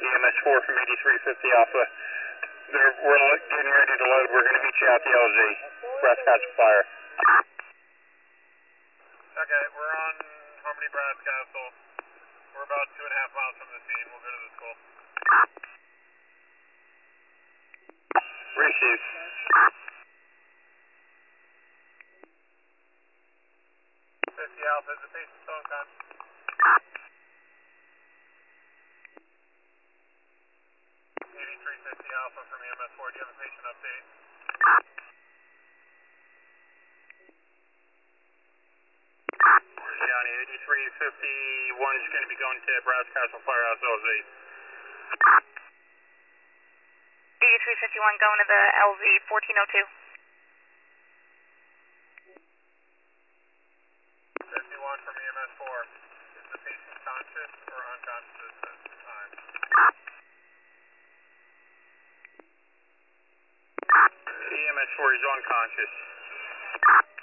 EMS4 from 8350 Alpha. We're getting ready to load. We're going to meet you out the LZ. Brass Castle Fire. Okay, we're on Harmony Brass Castle. We're about 2.5 miles from the scene. We'll go to the school. Receive. 50 Alpha, is the patient still unconscious? 8350 Alpha from EMS4. Do you have a patient update? Johnny, 8351 is going to be going to Brass Castle Firehouse LZ. 8351 going to the LZ 1402. 51 from EMS4. Is the patient conscious or unconscious at this time? EMS4 is unconscious.